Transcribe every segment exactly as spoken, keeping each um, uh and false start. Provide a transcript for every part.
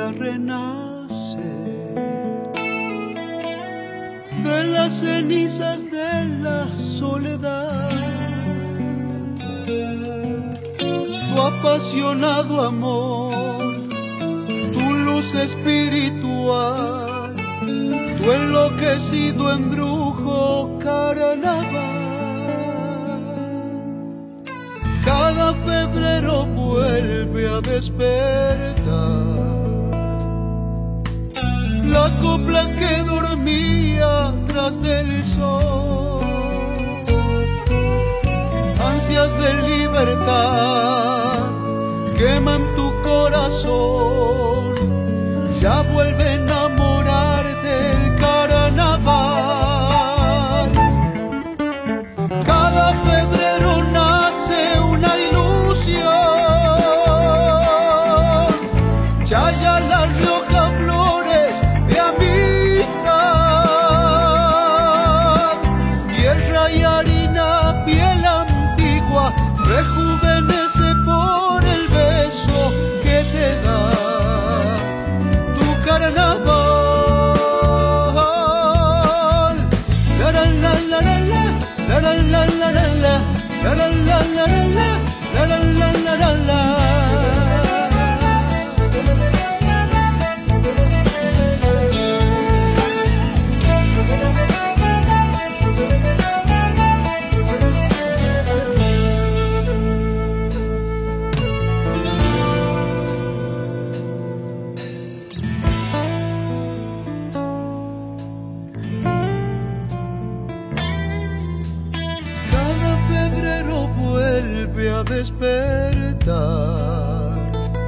vida renace de las cenizas de la soledad. Tu apasionado amor, tu luz espiritual, tu enloquecido embrujo carnaval. Cada febrero vuelve a despertar la copla que dormía tras del sol. Ansias de libertad queman tu corazón, ya vuelve a enamorarte el carnaval. Cada febrero nace una ilusión, Chaya La Rioja, flores de amistad, tierra y harina, piel antigua, rejuvenece por el beso que te da tu carnaval. La la la la la la la la la la la la la la la la la la la. Vuelve a despertar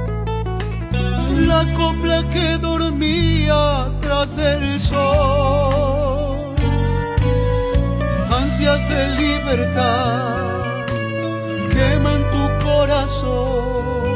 la copla que dormía tras del sol. Ansias de libertad queman tu corazón,